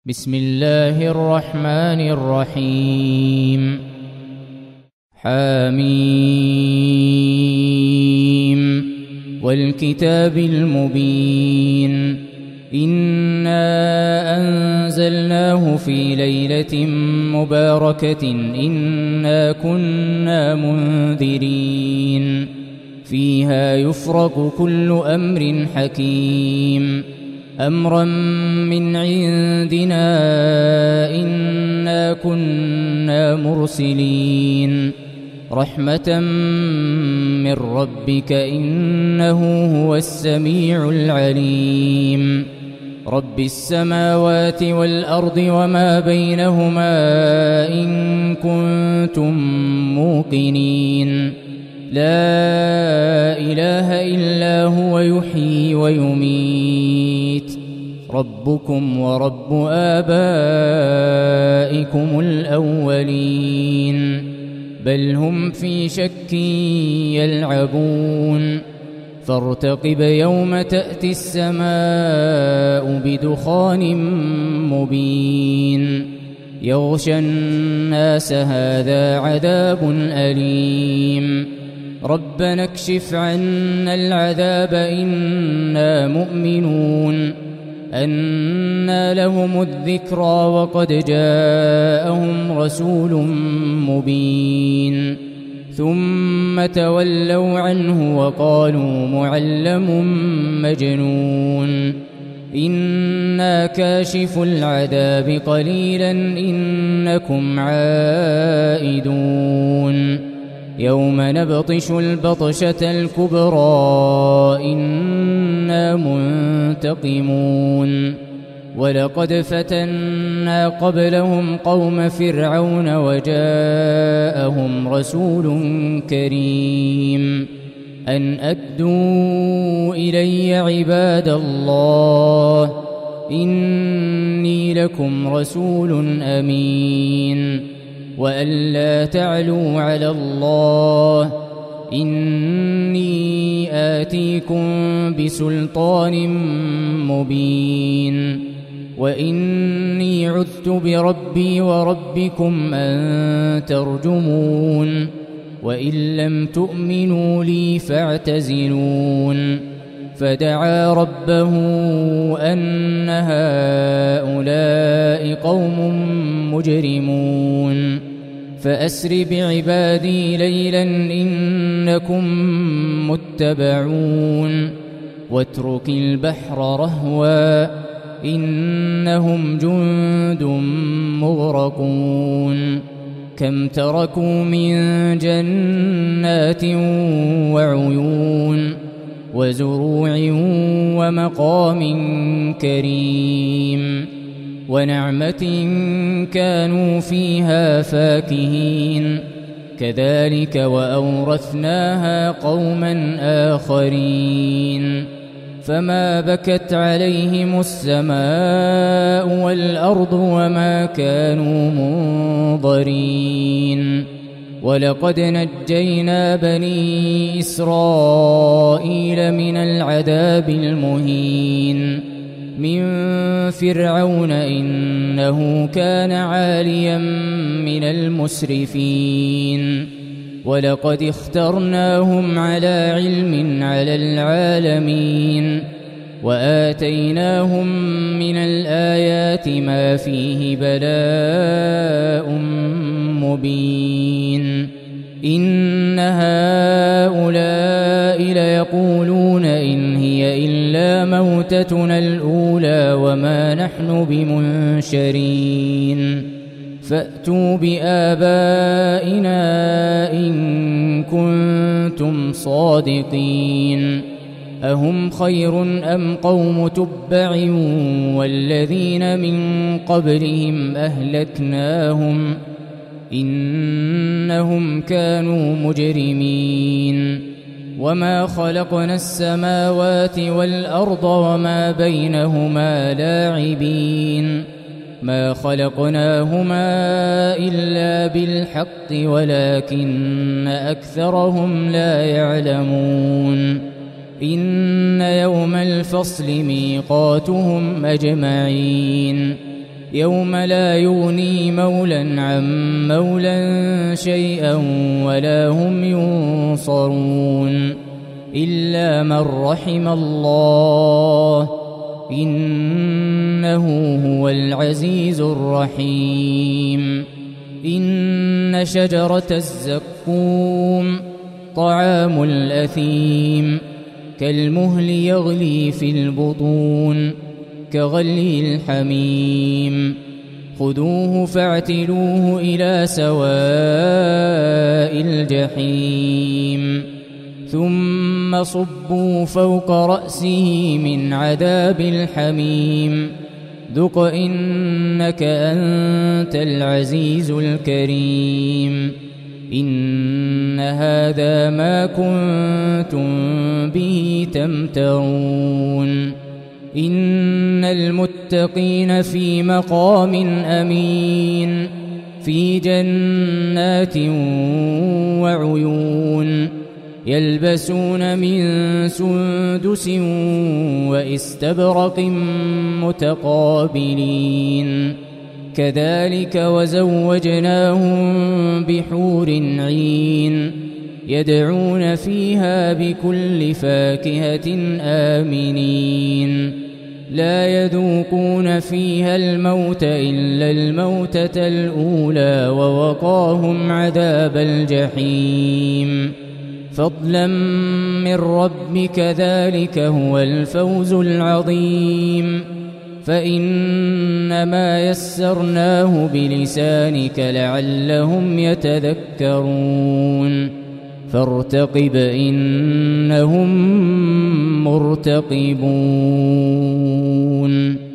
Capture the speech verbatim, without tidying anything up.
بسم الله الرحمن الرحيم. حميم والكتاب المبين. إنا أنزلناه في ليلة مباركة إنا كنا منذرين فيها يفرق كل أمر حكيم أمرا من عندنا إنا كنا مرسلين رحمة من ربك إنه هو السميع العليم. رب السماوات والأرض وما بينهما إن كنتم موقنين لا إله إلا هو يحيي ويميت ربكم ورب آبائكم الأولين بل هم في شك يلعبون فارتقب يوم تأتي السماء بدخان مبين يغشى الناس هذا عذاب أليم ربنا اكشف عنا العذاب إنا مؤمنون أنى لهم الذكرى وقد جاءهم رسول مبين ثم تولوا عنه وقالوا معلم مجنون إنا كاشف العذاب قليلا إنكم عائدون يوم نبطش البطشة الكبرى إنا منتقمون ولقد فتنا قبلهم قوم فرعون وجاءهم رسول كريم أن أدوا إلي عباد الله إني لكم رسول أمين وأن لا تعلوا على الله إني آتيكم بسلطان مبين وإني عذت بربي وربكم أن ترجمون وإن لم تؤمنوا لي فاعتزلون فدعا ربه أن هؤلاء قوم مجرمون فأسر بعبادي ليلا إنكم متبعون واترك البحر رهوا إنهم جند مغرقون كم تركوا من جنات وعيون وزروع ومقام كريم ونعمة كانوا فيها فاكهين كذلك وأورثناها قوما آخرين فما بكت عليهم السماء والأرض وما كانوا منظرين ولقد نجينا بني إسرائيل من العذاب المهين من فرعون إنه كان عاليا من المسرفين ولقد اخترناهم على علم على العالمين وآتيناهم من الآيات ما فيه بلاء مبين إن هؤلاء ليقولون إن هي إلا موتتنا الأولى وما نحن بمنشرين فأتوا بآبائنا إن كنتم صادقين أهم خير أم قوم تبع والذين من قبلهم أهلكناهم إنهم كانوا مجرمين وما خلقنا السماوات والأرض وما بينهما لاعبين ما خلقناهما إلا بالحق ولكن أكثرهم لا يعلمون إن يوم الفصل ميقاتهم أجمعين يوم لا يغني مولى عن مولى شيئا ولا هم ينصرون إلا من رحم الله إنه هو العزيز الرحيم. إن شجرة الزقوم طعام الأثيم كالمهل يغلي في البطون كغلي الحميم خذوه فاعتلوه إلى سواء الجحيم ثم صبوا فوق رأسه من عذاب الحميم ذق إنك أنت العزيز الكريم. إن هذا ما كنتم به تمترون. إن المتقين في مقام أمين في جنات وعيون يلبسون من سندس وإستبرق متقابلين كذلك وزوجناهم بحور عين يدعون فيها بكل فاكهة آمنين لا يذوقون فيها الموت إلا الموتة الأولى ووقاهم عذاب الجحيم فضلا من ربك ذلك هو الفوز العظيم. فإنما يسرناه بلسانك لعلهم يتذكرون فارتقب إنهم مرتقبون.